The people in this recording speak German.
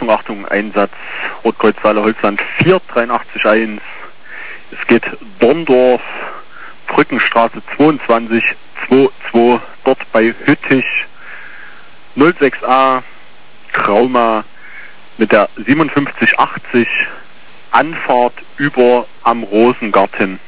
Achtung, Einsatz Rotkreuz-Saale Holzland 4881. Es geht Dorndorf, Brückenstraße 22, 22, dort bei Hüttich, 06a, Grauma mit der 5780, Anfahrt über am Rosengarten.